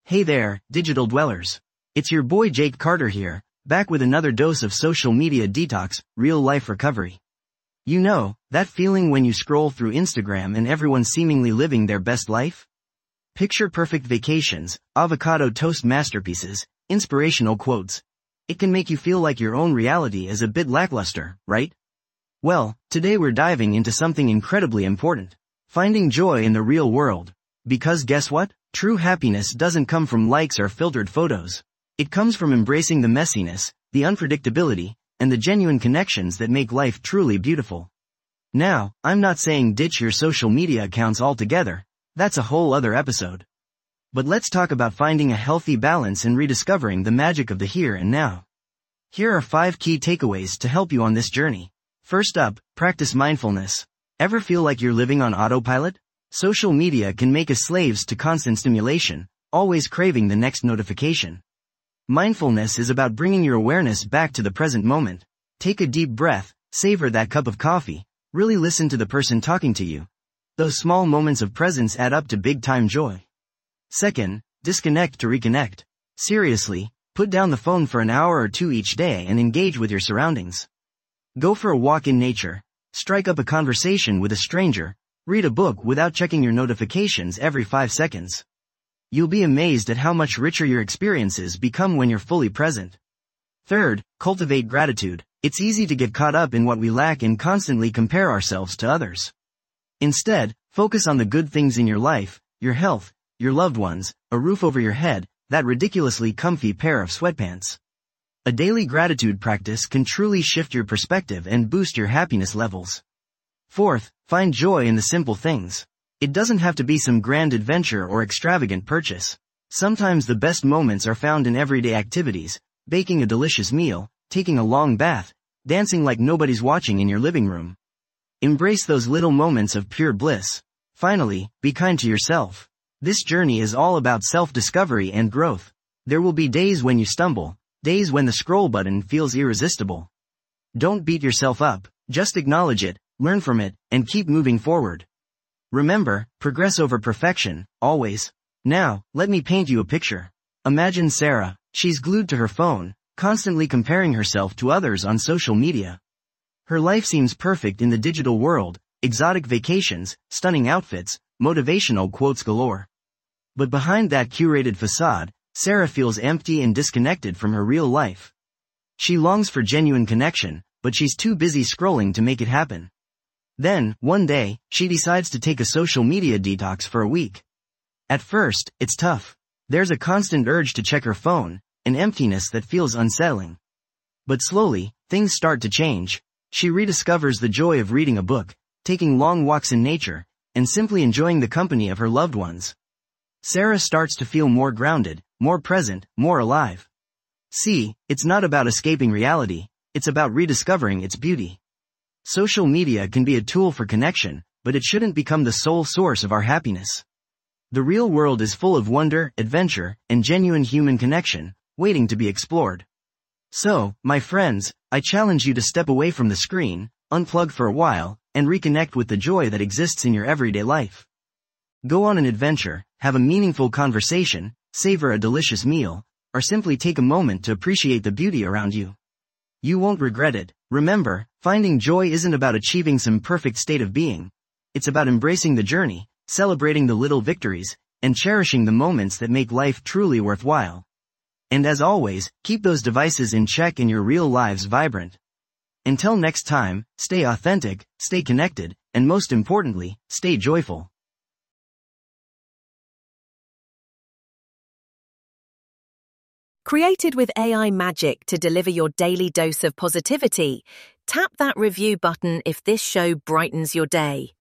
Hey there, digital dwellers. It's your boy Jake Carter here, back with another dose of social media detox, real-life recovery. You know, that feeling when you scroll through Instagram and everyone's seemingly living their best life? Picture-perfect vacations, avocado toast masterpieces, inspirational quotes. It can make you feel like your own reality is a bit lackluster, right? Well, today we're diving into something incredibly important. Finding joy in the real world. Because guess what? True happiness doesn't come from likes or filtered photos. It comes from embracing the messiness, the unpredictability, and the genuine connections that make life truly beautiful. Now, I'm not saying ditch your social media accounts altogether. That's a whole other episode. But let's talk about finding a healthy balance and rediscovering the magic of the here and now. Here are 5 key takeaways to help you on this journey. First up, practice mindfulness. Ever feel like you're living on autopilot? Social media can make us slaves to constant stimulation, always craving the next notification. Mindfulness is about bringing your awareness back to the present moment. Take a deep breath, savor that cup of coffee, really listen to the person talking to you. Those small moments of presence add up to big-time joy. Second, disconnect to reconnect. Seriously, put down the phone for an hour or 2 each day and engage with your surroundings. Go for a walk in nature. Strike up a conversation with a stranger. Read a book without checking your notifications every 5 seconds. You'll be amazed at how much richer your experiences become when you're fully present. Third, cultivate gratitude. It's easy to get caught up in what we lack and constantly compare ourselves to others. Instead, focus on the good things in your life, your health, your loved ones, a roof over your head, that ridiculously comfy pair of sweatpants. A daily gratitude practice can truly shift your perspective and boost your happiness levels. Fourth, find joy in the simple things. It doesn't have to be some grand adventure or extravagant purchase. Sometimes the best moments are found in everyday activities, baking a delicious meal, taking a long bath, dancing like nobody's watching in your living room. Embrace those little moments of pure bliss. Finally, be kind to yourself. This journey is all about self-discovery and growth. There will be days when you stumble, days when the scroll button feels irresistible. Don't beat yourself up, just acknowledge it, learn from it, and keep moving forward. Remember, progress over perfection, always. Now, let me paint you a picture. Imagine Sarah. She's glued to her phone, constantly comparing herself to others on social media. Her life seems perfect in the digital world, exotic vacations, stunning outfits, motivational quotes galore. But behind that curated facade, Sarah feels empty and disconnected from her real life. She longs for genuine connection, but she's too busy scrolling to make it happen. Then, one day, she decides to take a social media detox for a week. At first, it's tough. There's a constant urge to check her phone, an emptiness that feels unsettling. But slowly, things start to change. She rediscovers the joy of reading a book, taking long walks in nature, and simply enjoying the company of her loved ones. Sarah starts to feel more grounded, more present, more alive. See, it's not about escaping reality, it's about rediscovering its beauty. Social media can be a tool for connection, but it shouldn't become the sole source of our happiness. The real world is full of wonder, adventure, and genuine human connection, waiting to be explored. So, my friends, I challenge you to step away from the screen, unplug for a while, and reconnect with the joy that exists in your everyday life. Go on an adventure, have a meaningful conversation, savor a delicious meal, or simply take a moment to appreciate the beauty around you. You won't regret it. Remember, finding joy isn't about achieving some perfect state of being. It's about embracing the journey, celebrating the little victories, and cherishing the moments that make life truly worthwhile. And as always, keep those devices in check and your real lives vibrant. Until next time, stay authentic, stay connected, and most importantly, stay joyful. Created with AI magic to deliver your daily dose of positivity, tap that review button if this show brightens your day.